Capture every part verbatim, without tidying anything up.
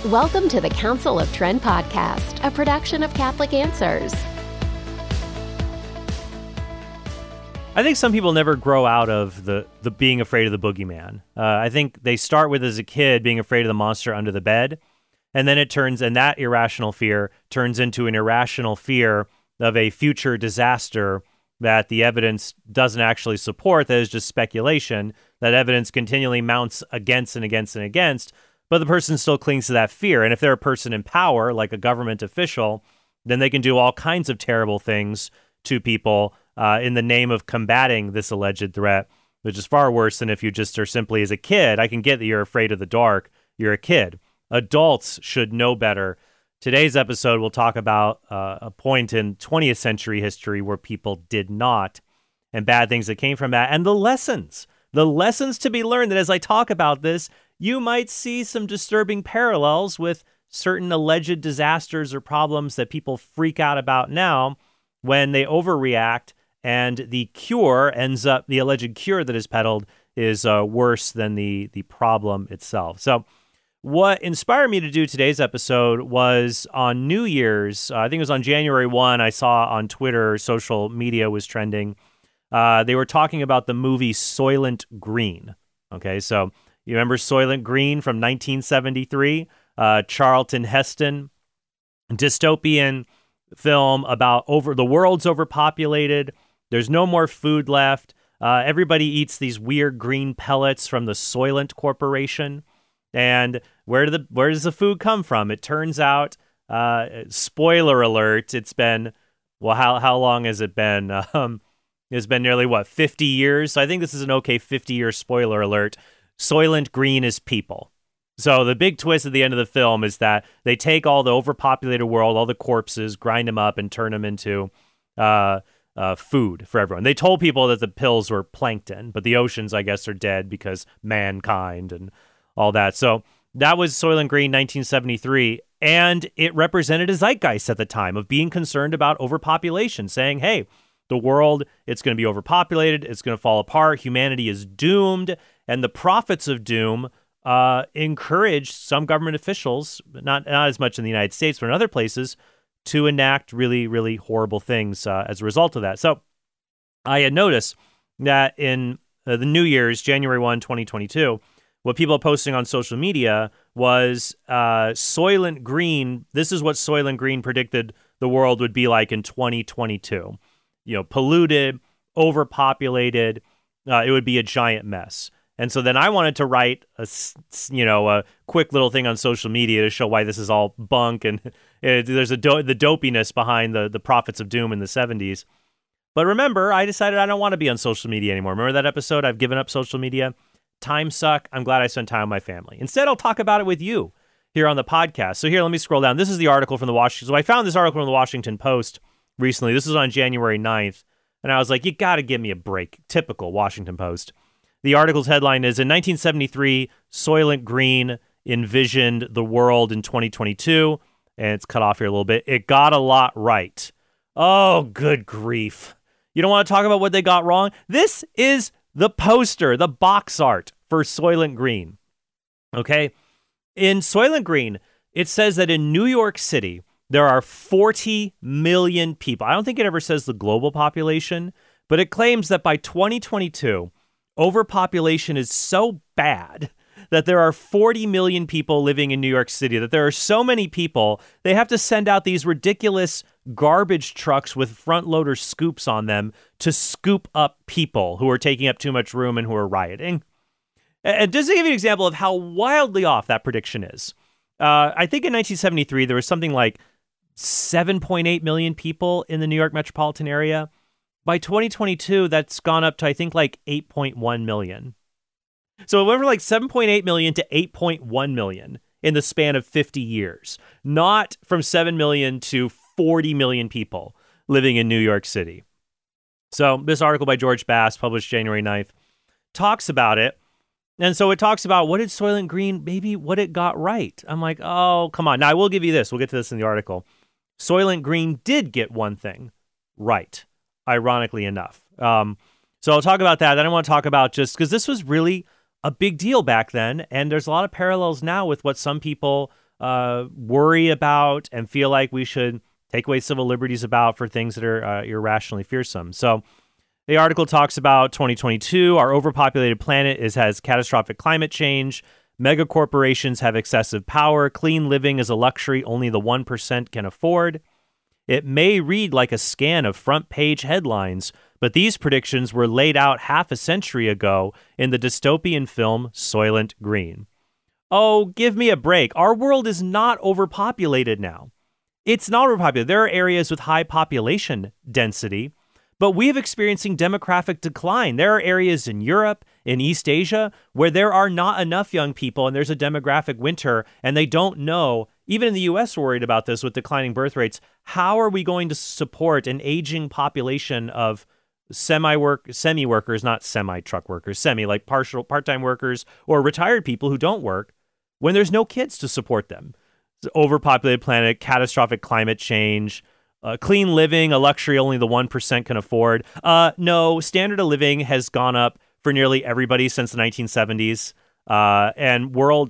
Welcome to the Council of Trent podcast, a production of Catholic Answers. I think some people never grow out of the, the being afraid of the boogeyman. Uh, I think they start with, as a kid, being afraid of the monster under the bed, and then it turns, and that irrational fear turns into an irrational fear of a future disaster that the evidence doesn't actually support, that is just speculation, that evidence continually mounts against and against and against, but the person still clings to that fear. And if they're a person in power, like a government official, then they can do all kinds of terrible things to people uh, in the name of combating this alleged threat, which is far worse than if you just are simply, as a kid. I can get that you're afraid of the dark. You're a kid. Adults should know better. Today's episode will talk about uh, a point in twentieth century history where people did not, and bad things that came from that, and the lessons, the lessons to be learned, that as I talk about this, you might see some disturbing parallels with certain alleged disasters or problems that people freak out about now when they overreact, and the cure ends up, the alleged cure that is peddled is uh, worse than the, the problem itself. So what inspired me to do today's episode was on New Year's, uh, I think it was on January first, I saw on Twitter, social media was trending. Uh, they were talking about the movie Soylent Green. Okay, so you remember Soylent Green from nineteen seventy-three? Uh, Charlton Heston, dystopian film about over the world's overpopulated. There's no more food left. Uh, everybody eats these weird green pellets from the Soylent Corporation. And where do the where does the food come from? It turns out, uh, spoiler alert, it's been, well, how how long has it been? Um, it's been nearly, what, fifty years? So I think this is an okay fifty-year spoiler alert. Soylent Green is people. So the big twist at the end of the film is that they take all the overpopulated world, all the corpses, grind them up, and turn them into uh, uh, food for everyone. They told people that the pills were plankton, but the oceans, I guess, are dead because mankind and all that. So that was Soylent Green, nineteen seventy-three, and it represented a zeitgeist at the time of being concerned about overpopulation, saying, hey, the world, it's going to be overpopulated, it's going to fall apart, humanity is doomed, and the prophets of doom uh, encouraged some government officials, not, not as much in the United States, but in other places, to enact really, really horrible things uh, as a result of that. So I had noticed that in uh, the New Year's, January first, twenty twenty-two, what people are posting on social media was uh, Soylent Green. This is what Soylent Green predicted the world would be like in twenty twenty-two. You know, polluted, overpopulated. Uh, it would be a giant mess. And so then I wanted to write a, you know, a quick little thing on social media to show why this is all bunk, and it, there's a do- the dopiness behind the the prophets of doom in the seventies. But remember, I decided I don't want to be on social media anymore. Remember that episode? I've given up social media. Time suck. I'm glad I spent time with my family. Instead, I'll talk about it with you here on the podcast. So here, let me scroll down. This is the article from the Washington. So I found this article from the Washington Post recently. This was on January ninth. And I was like, you got to give me a break. Typical Washington Post. The article's headline is, in nineteen seventy-three, Soylent Green envisioned the world in twenty twenty-two. And it's cut off here a little bit. It got a lot right. Oh, good grief. You don't want to talk about what they got wrong? This is the poster, the box art for Soylent Green. Okay? In Soylent Green, it says that in New York City, there are forty million people. I don't think it ever says the global population, but it claims that by twenty twenty-two, overpopulation is so bad that there are forty million people living in New York City, that there are so many people, they have to send out these ridiculous garbage trucks with front loader scoops on them to scoop up people who are taking up too much room and who are rioting. And just to give you an example of how wildly off that prediction is, uh, I think in nineteen seventy-three, there was something like seven point eight million people in the New York metropolitan area. By twenty twenty-two, that's gone up to, I think, like eight point one million. So it went from like seven point eight million to eight point one million in the span of fifty years, not from seven million to forty million people living in New York City. So this article by George Bass, published January ninth, talks about it. And so it talks about what did Soylent Green, maybe what it got right. I'm like, oh, come on. Now, I will give you this. We'll get to this in the article. Soylent Green did get one thing right, ironically enough. Um, so I'll talk about that. Then I want to talk about just because this was really a big deal back then. And there's a lot of parallels now with what some people uh, worry about and feel like we should take away civil liberties about for things that are uh, irrationally fearsome. So the article talks about twenty twenty-two. Our overpopulated planet is has catastrophic climate change. Mega corporations have excessive power. Clean living is a luxury only the one percent can afford. It may read like a scan of front-page headlines, but these predictions were laid out half a century ago in the dystopian film Soylent Green. Oh, give me a break. Our world is not overpopulated now. It's not overpopulated. There are areas with high population density, but we have experiencing demographic decline. There are areas in Europe, in East Asia, where there are not enough young people and there's a demographic winter and they don't know, even in the U S we're worried about this with declining birth rates, how are we going to support an aging population of semi-work, semi-workers, not semi-truck workers, semi, like partial, part-time workers or retired people who don't work when there's no kids to support them. It's an overpopulated planet, catastrophic climate change, Uh, clean living, a luxury only the one percent can afford. Uh, no, standard of living has gone up for nearly everybody since the nineteen seventies. Uh, and world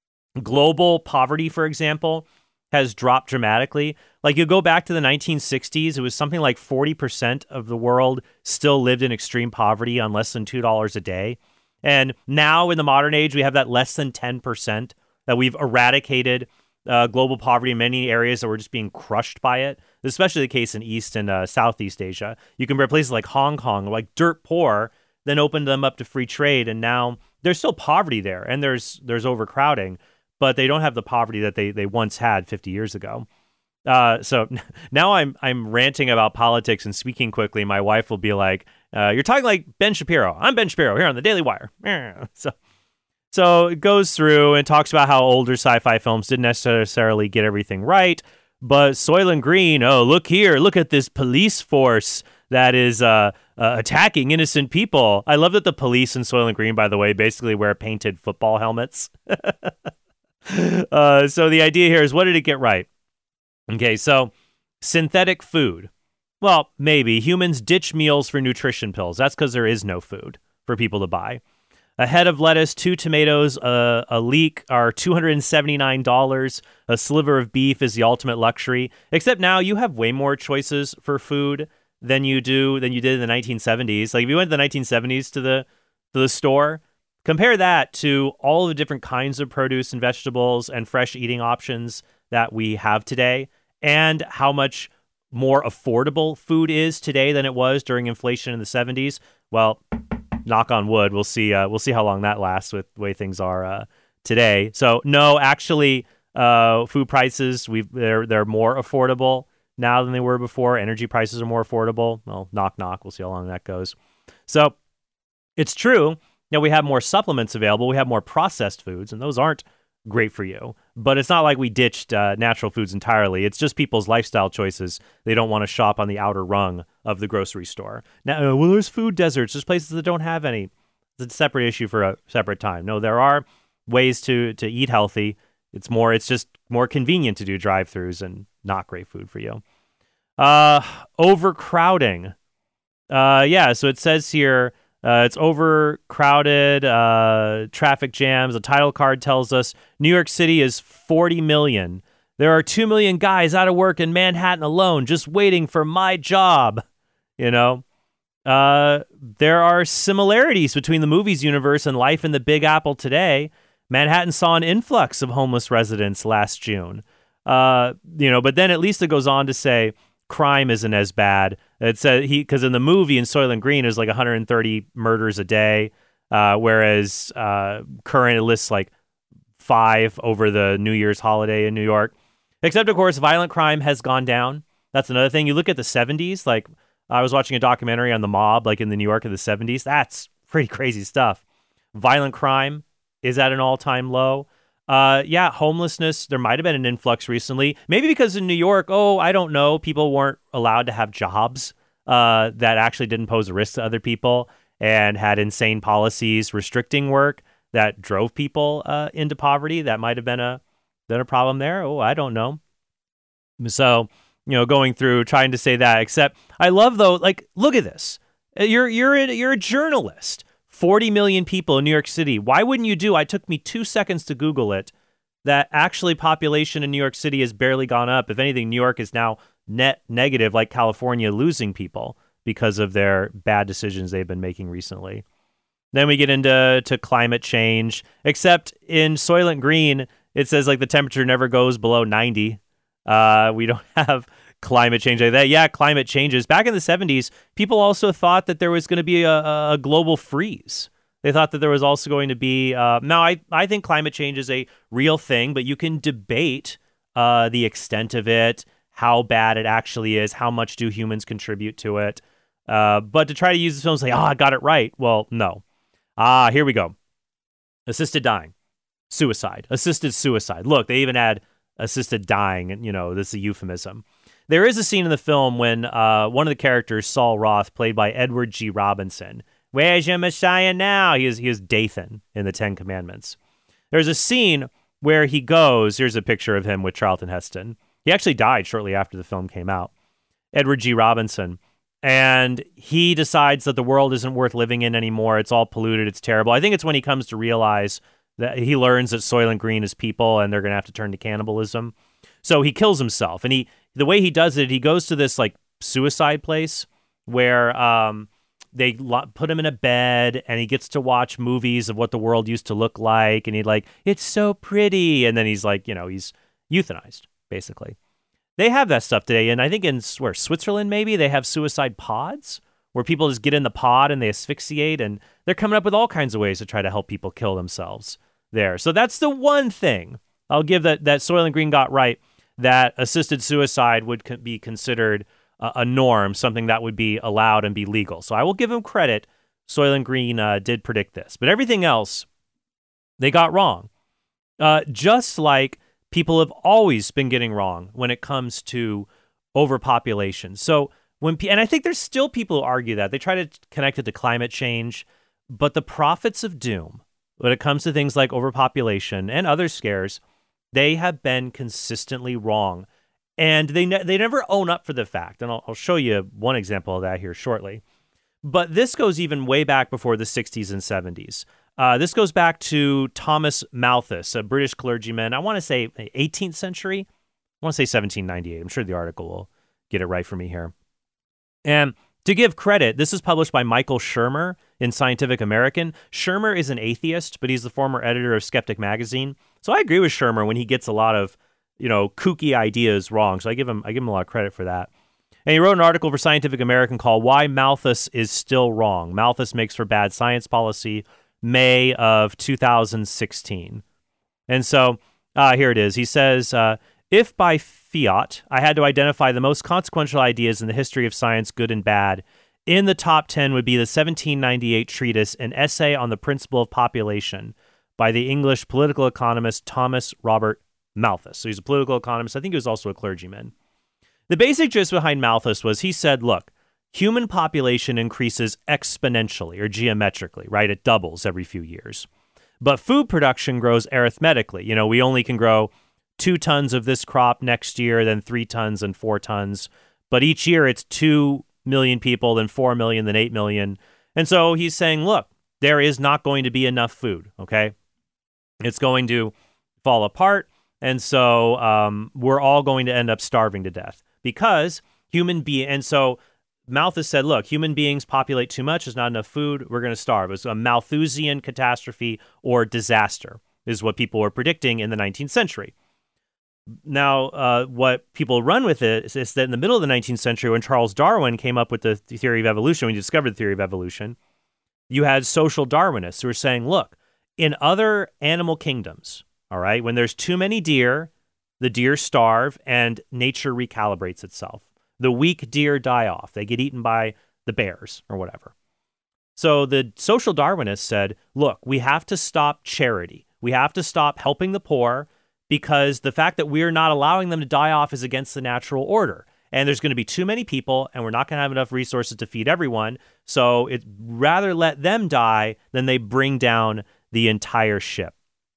global poverty, for example, has dropped dramatically. Like you go back to the nineteen sixties, it was something like forty percent of the world still lived in extreme poverty on less than two dollars a day. And now in the modern age, we have that less than ten percent that we've eradicated Uh, global poverty in many areas that were just being crushed by it, especially the case in East and uh, Southeast Asia. You compare places like Hong Kong, like dirt poor, then opened them up to free trade, and now there's still poverty there, and there's there's overcrowding, but they don't have the poverty that they they once had fifty years ago. Uh, so now I'm I'm ranting about politics and speaking quickly. My wife will be like, uh, "You're talking like Ben Shapiro. I'm Ben Shapiro here on the Daily Wire." So. So it goes through and talks about how older sci-fi films didn't necessarily get everything right, but Soylent Green, oh, look here, look at this police force that is uh, uh, attacking innocent people. I love that the police in Soylent Green, by the way, basically wear painted football helmets. uh, so the idea here is, what did it get right? Okay, so synthetic food. Well, maybe. Humans ditch meals for nutrition pills. That's because there is no food for people to buy. A head of lettuce, two tomatoes, uh, a leek are two hundred seventy-nine dollars. A sliver of beef is the ultimate luxury. Except now you have way more choices for food than you do than you did in the nineteen seventies. Like if you went to the nineteen seventies to the to the store, compare that to all the different kinds of produce and vegetables and fresh eating options that we have today, and how much more affordable food is today than it was during inflation in the seventies. Well, knock on wood, we'll see. Uh, we'll see how long that lasts with the way things are uh, today. So no, actually, uh, food prices we they're they're more affordable now than they were before. Energy prices are more affordable. Well, knock knock. We'll see how long that goes. So it's true. Now we have more supplements available. We have more processed foods, and those aren't great for you. But it's not like we ditched uh, natural foods entirely. It's just people's lifestyle choices. They don't want to shop on the outer rung of the grocery store. Now, uh, well, there's food deserts. There's places that don't have any. It's a separate issue for a separate time. No, there are ways to to eat healthy. It's more. It's just more convenient to do drive-thrus and not great food for you. Uh, overcrowding. Uh, yeah. So it says here. Uh, it's overcrowded, uh, traffic jams. The title card tells us New York City is forty million. There are two million guys out of work in Manhattan alone just waiting for my job. You know, uh, there are similarities between the movies universe and life in the Big Apple today. Manhattan saw an influx of homeless residents last June. Uh, you know, but then at least it goes on to say crime isn't as bad. It said he because in the movie in Soylent Green is like one hundred thirty murders a day, uh, whereas uh, current it lists like five over the New Year's holiday in New York. Except of course, violent crime has gone down. That's another thing. You look at the seventies. Like I was watching a documentary on the mob, like in the New York of the seventies. That's pretty crazy stuff. Violent crime is at an all-time low. Uh, yeah, homelessness, there might have been an influx recently. Maybe because in New York, oh, I don't know, people weren't allowed to have jobs uh, that actually didn't pose a risk to other people and had insane policies restricting work that drove people uh, into poverty. That might have been a, been a problem there. Oh, I don't know. So, you know, going through trying to say that, except I love, though, like, look at this. You're, you're, a, you're a journalist. forty million people in New York City. Why wouldn't you do? I took me two seconds to Google it. that actually population in New York City has barely gone up. If anything, New York is now net negative, like California losing people because of their bad decisions they've been making recently. Then we get into to climate change, except in Soylent Green, it says like the temperature never goes below ninety. Uh, we don't have climate change like that. Yeah, climate changes. Back in the seventies, people also thought that there was going to be a, a global freeze. They thought that there was also going to be... Uh, now, I, I think climate change is a real thing, but you can debate uh, the extent of it, how bad it actually is, how much do humans contribute to it. Uh, but to try to use the film and say, oh, I got it right. Well, no. Ah, here we go. Assisted dying. Suicide. Assisted suicide. Look, they even add assisted dying, and, you know, this is a euphemism. There is a scene in the film when uh, one of the characters, Saul Roth, played by Edward G. Robinson, where's your Messiah now? He is, he is Dathan in the Ten Commandments. There's a scene where he goes, here's a picture of him with Charlton Heston. He actually died shortly after the film came out. Edward G. Robinson. And he decides that the world isn't worth living in anymore. It's all polluted. It's terrible. I think it's when he comes to realize that he learns that Soylent Green is people and they're going to have to turn to cannibalism. So he kills himself. And he the way he does it, he goes to this like suicide place where um, they lo- put him in a bed and he gets to watch movies of what the world used to look like. And he's like, it's so pretty. And then he's like, you know, he's euthanized, basically. They have that stuff today. And I think in where Switzerland, maybe, they have suicide pods where people just get in the pod and they asphyxiate. And they're coming up with all kinds of ways to try to help people kill themselves there. So that's the one thing I'll give that, that Soylent Green got right, that assisted suicide would co- be considered a, a norm, something that would be allowed and be legal. So I will give him credit. Soylent Green uh, did predict this. But everything else, they got wrong. Uh, just like people have always been getting wrong when it comes to overpopulation. So when, and I think there's still people who argue that. They try to connect it to climate change, but the prophets of doom, when it comes to things like overpopulation and other scares, they have been consistently wrong. And they ne- they never own up for the fact. And I'll, I'll show you one example of that here shortly. But this goes even way back before the sixties and seventies. Uh, this goes back to Thomas Malthus, a British clergyman. I want to say eighteenth century. I want to say seventeen ninety-eight. I'm sure the article will get it right for me here. And to give credit, this is published by Michael Shermer in Scientific American. Shermer is an atheist, but he's the former editor of Skeptic Magazine. So I agree with Shermer when he gets a lot of, you know, kooky ideas wrong. So I give him I give him a lot of credit for that. And he wrote an article for Scientific American called Why Malthus is Still Wrong. Malthus Makes for Bad Science Policy, May of two thousand sixteen. And so uh, here it is. He says, uh, if by fiat I had to identify the most consequential ideas in the history of science, good and bad, in the top ten would be the seventeen ninety-eight treatise, An Essay on the Principle of Population, by the English political economist Thomas Robert Malthus. So he's a political economist. I think he was also a clergyman. The basic gist behind Malthus was he said, look, human population increases exponentially or geometrically, right? It doubles every few years. But food production grows arithmetically. You know, we only can grow two tons of this crop next year, then three tons and four tons. But each year it's two million people, then four million, then eight million. And so he's saying, look, there is not going to be enough food, okay? It's going to fall apart. And so um, we're all going to end up starving to death because human being. And so Malthus said, look, human beings populate too much. There's not enough food. We're going to starve. It's a Malthusian catastrophe or disaster is what people were predicting in the nineteenth century. Now, uh, what people run with it is, is that in the middle of the nineteenth century, when Charles Darwin came up with the theory of evolution, when he discovered the theory of evolution, you had social Darwinists who were saying, look, in other animal kingdoms, all right, when there's too many deer, the deer starve and nature recalibrates itself. The weak deer die off. They get eaten by the bears or whatever. So the social Darwinists said, look, we have to stop charity. We have to stop helping the poor because the fact that we're not allowing them to die off is against the natural order. And there's going to be too many people and we're not going to have enough resources to feed everyone. So it rather let them die than they bring down the entire ship.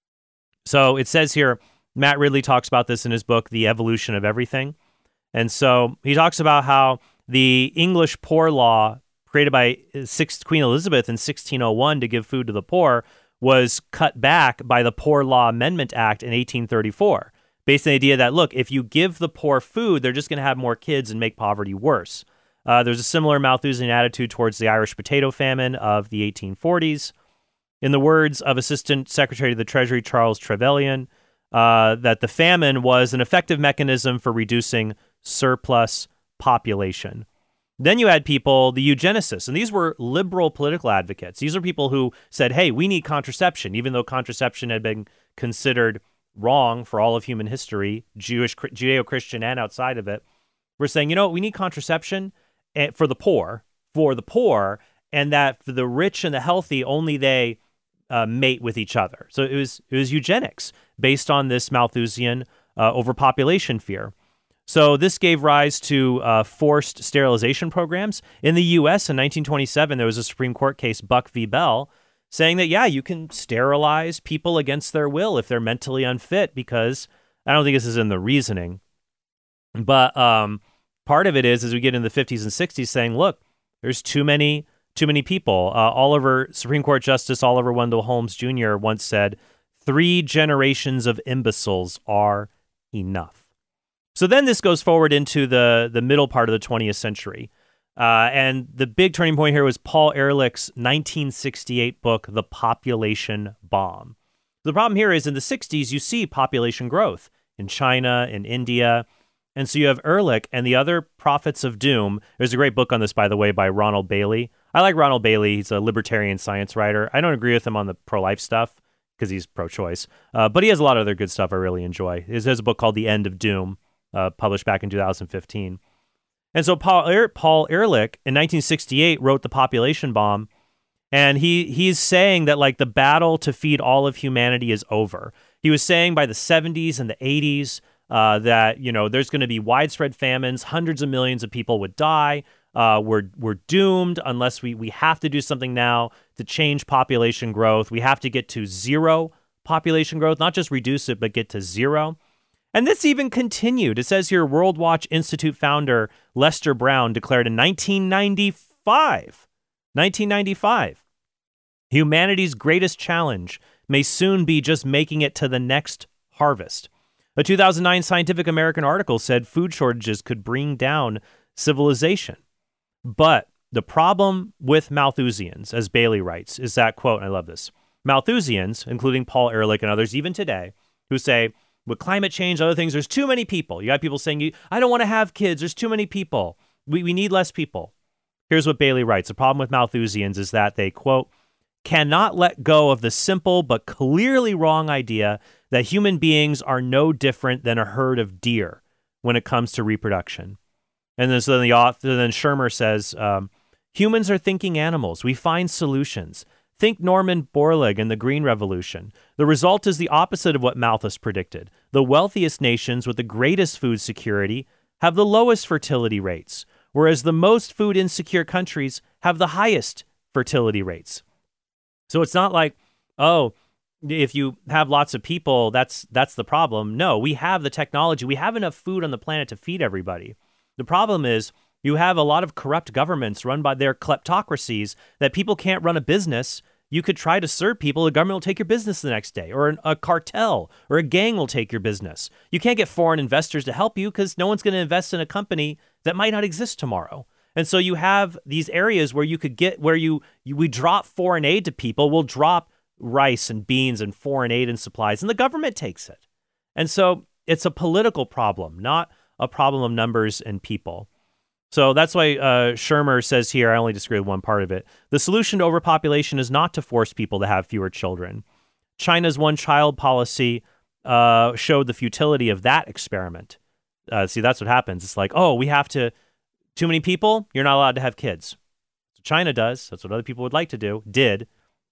So it says here, Matt Ridley talks about this in his book, The Evolution of Everything. And so he talks about how the English Poor Law created by Queen Elizabeth in sixteen oh one to give food to the poor was cut back by the Poor Law Amendment Act in eighteen thirty-four, based on the idea that, look, if you give the poor food, they're just going to have more kids and make poverty worse. Uh, there's a similar Malthusian attitude towards the Irish potato famine of the eighteen forties. In the words of Assistant Secretary of the Treasury Charles Trevelyan, uh, that the famine was an effective mechanism for reducing surplus population. Then you had people, the eugenicists, and these were liberal political advocates. These are people who said, hey, we need contraception, even though contraception had been considered wrong for all of human history, Jewish, Judeo-Christian, and outside of it. We're saying, you know what, we need contraception for the poor, for the poor, and that for the rich and the healthy, only they uh, mate with each other. So it was it was eugenics based on this Malthusian uh, overpopulation fear. So this gave rise to uh, forced sterilization programs. In the U S in nineteen twenty-seven, there was a Supreme Court case, Buck v. Bell, saying that, yeah, you can sterilize people against their will if they're mentally unfit, because I don't think this is in the reasoning. But um, part of it is, as we get in the fifties and sixties, saying, look, there's too many too many people. Uh, Oliver, Supreme Court Justice Oliver Wendell Holmes Junior once said, three generations of imbeciles are enough. So then this goes forward into the, the middle part of the twentieth century. Uh, and the big turning point here was Paul Ehrlich's nineteen sixty-eight book, The Population Bomb. The problem here is in the sixties, you see population growth in China, in India. And so you have Ehrlich and the other prophets of doom. There's a great book on this, by the way, by Ronald Bailey. I like Ronald Bailey. He's a libertarian science writer. I don't agree with him on the pro-life stuff because he's pro-choice. Uh, but he has a lot of other good stuff I really enjoy. He has a book called The End of Doom, uh, published back in two thousand fifteen. And so Paul, er- Paul Ehrlich in nineteen sixty-eight wrote The Population Bomb. And he he's saying that like the battle to feed all of humanity is over. He was saying by the seventies and the eighties, Uh, that, you know, there's going to be widespread famines, hundreds of millions of people would die. Uh, we're we're doomed unless we we have to do something now to change population growth. We have to get to zero population growth, not just reduce it, but get to zero. And this even continued. It says here, World Watch Institute founder Lester Brown declared in nineteen ninety-five, nineteen ninety-five, humanity's greatest challenge may soon be just making it to the next harvest. A two thousand nine Scientific American article said food shortages could bring down civilization. But the problem with Malthusians, as Bailey writes, is that, quote, and I love this, Malthusians, including Paul Ehrlich and others even today, who say, with climate change, other things, there's too many people. You got people saying, I don't want to have kids. There's too many people. We, we need less people. Here's what Bailey writes. The problem with Malthusians is that they, quote, cannot let go of the simple but clearly wrong idea that human beings are no different than a herd of deer when it comes to reproduction. And then, so then the author, then Shermer says, um, humans are thinking animals. We find solutions. Think Norman Borlaug and the Green Revolution. The result is the opposite of what Malthus predicted. The wealthiest nations with the greatest food security have the lowest fertility rates, whereas the most food insecure countries have the highest fertility rates. So it's not like, oh, if you have lots of people, that's that's the problem. No, we have the technology. We have enough food on the planet to feed everybody. The problem is you have a lot of corrupt governments run by their kleptocracies that people can't run a business. You could try to serve people. The government will take your business the next day, or an, a cartel or a gang will take your business. You can't get foreign investors to help you because no one's going to invest in a company that might not exist tomorrow. And so you have these areas where you could get, where you, you we drop foreign aid to people. We'll drop rice and beans and foreign aid and supplies, and the government takes it. And so it's a political problem, not a problem of numbers and people. So that's why uh, Shermer says here, I only disagree with one part of it, the solution to overpopulation is not to force people to have fewer children. China's one-child policy uh, showed the futility of that experiment. Uh, see, that's what happens. It's like, oh, we have to, too many people, you're not allowed to have kids. So China does. That's what other people would like to do, did.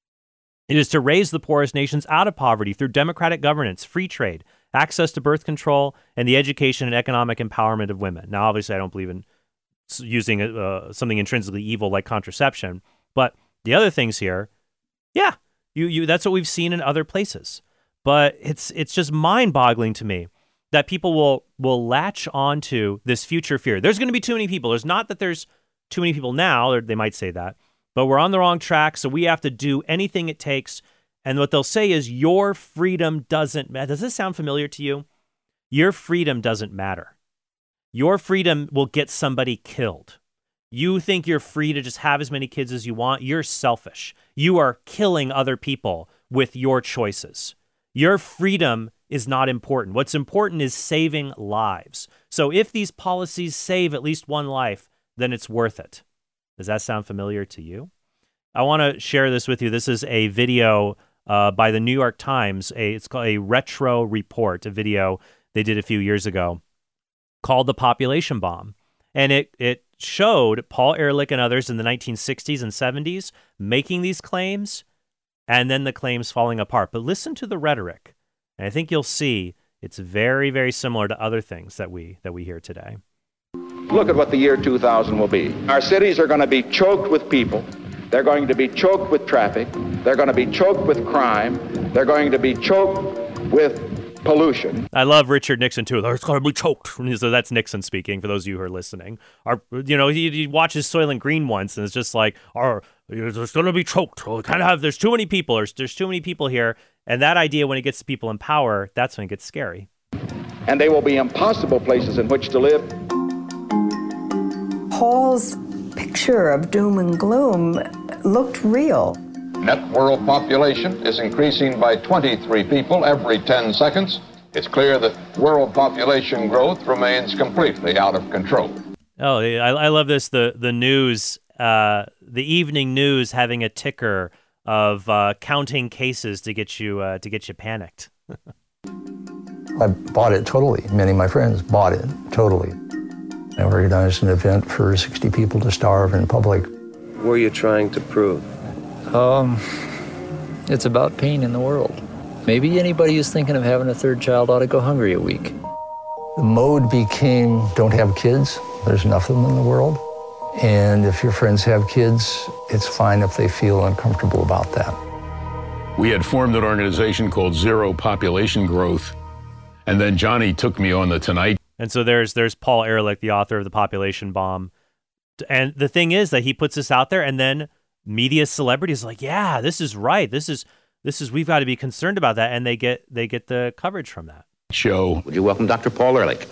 It is to raise the poorest nations out of poverty through democratic governance, free trade, access to birth control, and the education and economic empowerment of women. Now, obviously, I don't believe in using uh, something intrinsically evil like contraception, but the other things here, yeah, you you that's what we've seen in other places. But it's it's just mind-boggling to me that people will will latch onto this future fear. There's going to be too many people. There's not that there's too many people now, or they might say that, but we're on the wrong track, so we have to do anything it takes. And what they'll say is, your freedom doesn't matter. Does this sound familiar to you? Your freedom doesn't matter. Your freedom will get somebody killed. You think you're free to just have as many kids as you want? You're selfish. You are killing other people with your choices. Your freedom is not important. What's important is saving lives. So if these policies save at least one life, then it's worth it. Does that sound familiar to you? I want to share this with you. This is a video uh, by the New York Times. A, it's called a retro report, a video they did a few years ago called The Population Bomb. And it it showed Paul Ehrlich and others in the nineteen sixties and seventies making these claims, and then the claims falling apart. But listen to the rhetoric, and I think you'll see it's very, very similar to other things that we that we hear today. Look at what the year two thousand will be. Our cities are going to be choked with people. They're going to be choked with traffic. They're going to be choked with crime. They're going to be choked with pollution. I love Richard Nixon too. It's going to be choked. So that's Nixon speaking. For those of you who are listening, Our, you know, he, he watches Soylent Green once, and it's just like, "Our, it's going to be choked." We kind of have. There's too many people. There's there's too many people here, and that idea, when it gets to people in power, that's when it gets scary. And they will be impossible places in which to live. Paul's picture of doom and gloom looked real. Net world population is increasing by twenty-three people every ten seconds. It's clear that world population growth remains completely out of control. Oh, I, I love this. The the news, uh, the evening news, having a ticker of uh, counting cases to get you uh, to get you panicked. I bought it totally. Many of my friends bought it totally. I organized an event for sixty people to starve in public. What were you trying to prove? Um, it's about pain in the world. Maybe anybody who's thinking of having a third child ought to go hungry a week. The mode became, don't have kids. There's enough of them in the world. And if your friends have kids, it's fine if they feel uncomfortable about that. We had formed an organization called Zero Population Growth. And then Johnny took me on the Tonight. And so there's there's Paul Ehrlich, the author of The Population Bomb. And the thing is that he puts this out there, and then media celebrities are like, yeah, this is right. This is this is we've got to be concerned about that, and they get they get the coverage from that show. Would you welcome Doctor Paul Ehrlich?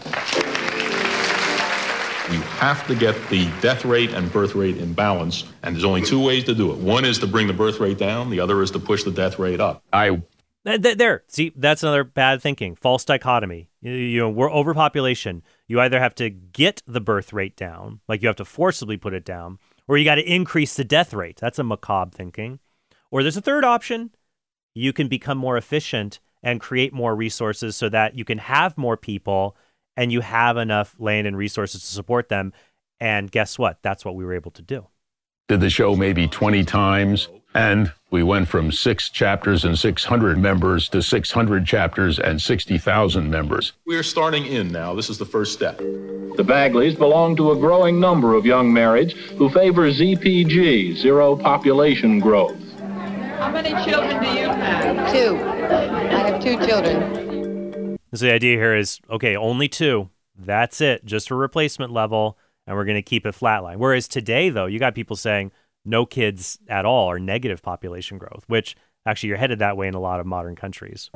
You have to get the death rate and birth rate in balance, and there's only two ways to do it. One is to bring the birth rate down. The other is to push the death rate up. I there see that's another bad thinking, false dichotomy. You, you know, we're overpopulation. You either have to get the birth rate down, like you have to forcibly put it down, or you got to increase the death rate. That's a macabre thinking. Or there's a third option. You can become more efficient and create more resources so that you can have more people and you have enough land and resources to support them. And guess what? That's what we were able to do. Did the show maybe twenty times, and we went from six chapters and six hundred members to six hundred chapters and sixty thousand members. We're starting in now. This is the first step. The Bagleys belong to a growing number of young marrieds who favor Z P G, zero population growth. How many children do you have? Two. I have two children. So the idea here is, okay, only two. That's it, just for replacement level, and we're going to keep it flatline. Whereas today, though, you got people saying no kids at all or negative population growth, which actually you're headed that way in a lot of modern countries.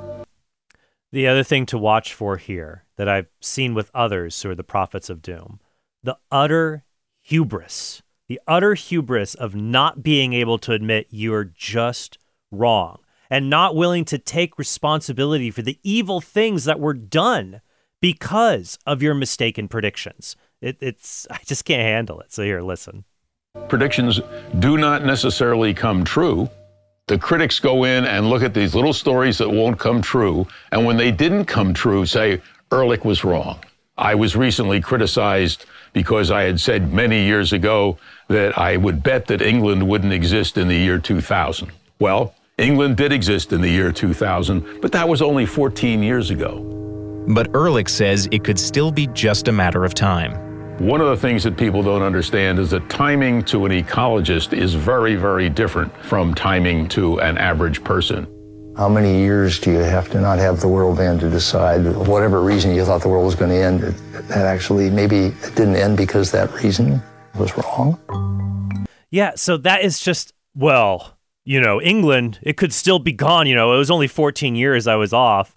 The other thing to watch for here that I've seen with others who are the prophets of doom, the utter hubris, the utter hubris of not being able to admit you're just wrong and not willing to take responsibility for the evil things that were done because of your mistaken predictions. It, it's I just can't handle it. So here, listen. Predictions do not necessarily come true. The critics go in and look at these little stories that won't come true, and when they didn't come true, say, Ehrlich was wrong. I was recently criticized because I had said many years ago that I would bet that England wouldn't exist in the year two thousand. Well, England did exist in the year two thousand, but that was only fourteen years ago. But Ehrlich says it could still be just a matter of time. One of the things that people don't understand is that timing to an ecologist is very, very different from timing to an average person. How many years do you have to not have the world end to decide whatever reason you thought the world was going to end, that actually maybe it didn't end because that reason was wrong? Yeah, so that is just, well, you know, England, it could still be gone. You know, it was only fourteen years I was off.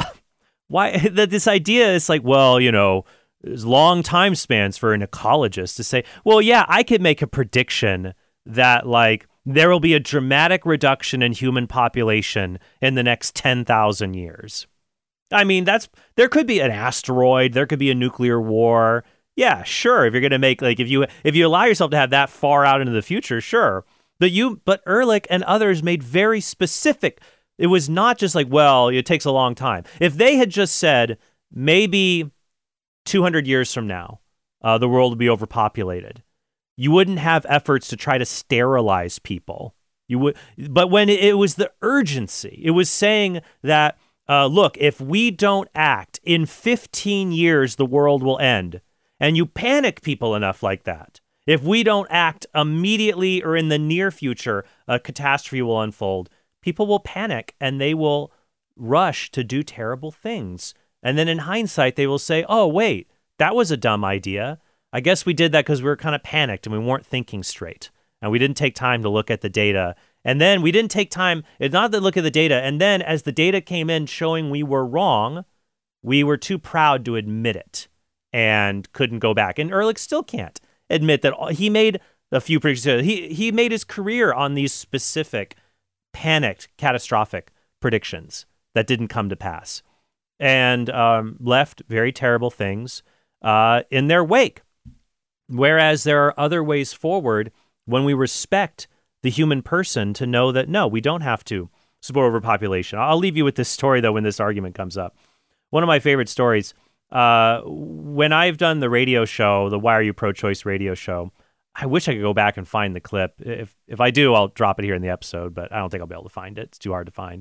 Why that this idea is like, well, you know, there's long time spans for an ecologist to say, well, yeah, I could make a prediction that like there will be a dramatic reduction in human population in the next ten thousand years. I mean, that's there could be an asteroid, there could be a nuclear war. Yeah, sure. If you're going to make like if you if you allow yourself to have that far out into the future, sure. But you but Ehrlich and others made very specific. It was not just like, well, it takes a long time. If they had just said maybe two hundred years from now, uh, the world will be overpopulated, you wouldn't have efforts to try to sterilize people. You would, but when it, it was the urgency, it was saying that, uh, look, if we don't act in fifteen years, the world will end. And you panic people enough like that. If we don't act immediately or in the near future, a catastrophe will unfold. People will panic and they will rush to do terrible things. And then in hindsight, they will say, oh, wait, that was a dumb idea. I guess we did that because we were kind of panicked and we weren't thinking straight. And we didn't take time to look at the data. And then we didn't take time, it's not to look at the data. And then as the data came in showing we were wrong, we were too proud to admit it and couldn't go back. And Ehrlich still can't admit that he made a few predictions. He, he made his career on these specific panicked, catastrophic predictions that didn't come to pass and um, left very terrible things uh, in their wake. Whereas there are other ways forward when we respect the human person to know that, no, we don't have to support overpopulation. I'll leave you with this story, though, when this argument comes up. One of my favorite stories, uh, when I've done the radio show, the Why Are You Pro-Choice radio show, I wish I could go back and find the clip. If if I do, I'll drop it here in the episode, but I don't think I'll be able to find it. It's too hard to find.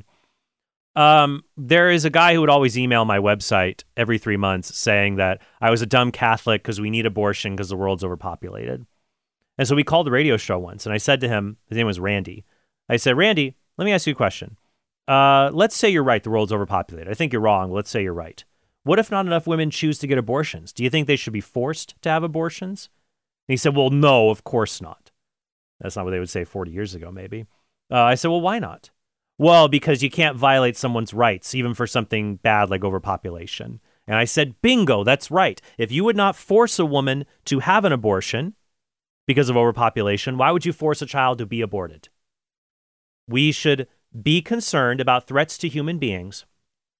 Um, there is a guy who would always email my website every three months saying that I was a dumb Catholic because we need abortion because the world's overpopulated. And so we called the radio show once, and I said to him, his name was Randy. I said, Randy, let me ask you a question. Uh, let's say you're right, the world's overpopulated. I think you're wrong. Let's say you're right. What if not enough women choose to get abortions? Do you think they should be forced to have abortions? And he said, well, no, of course not. That's not what they would say forty years ago, maybe. Uh, I said, well, why not? Well, because you can't violate someone's rights, even for something bad like overpopulation. And I said, bingo, that's right. If you would not force a woman to have an abortion because of overpopulation, why would you force a child to be aborted? We should be concerned about threats to human beings,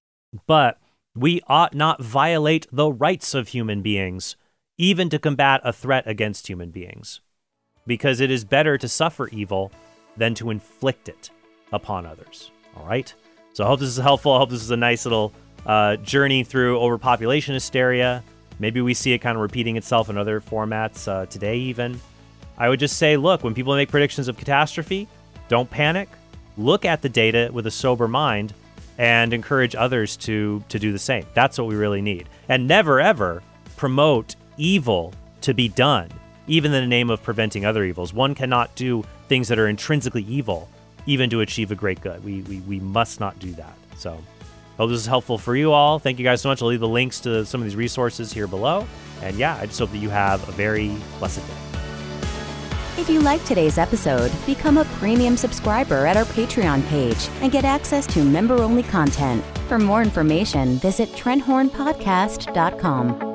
but we ought not violate the rights of human beings, even to combat a threat against human beings, because it is better to suffer evil than to inflict it upon others. All right? So I hope this is helpful. I hope this is a nice little uh, journey through overpopulation hysteria. Maybe we see it kind of repeating itself in other formats uh, today even. I would just say, look, when people make predictions of catastrophe, don't panic. Look at the data with a sober mind and encourage others to, to do the same. That's what we really need. And never, ever promote evil to be done, even in the name of preventing other evils. One cannot do things that are intrinsically evil, even to achieve a great good. We, we, we must not do that. So hope this is helpful for you all. Thank you guys so much. I'll leave the links to some of these resources here below. And yeah, I just hope that you have a very blessed day. If you like today's episode, become a premium subscriber at our Patreon page and get access to member-only content. For more information, visit trent horn podcast dot com.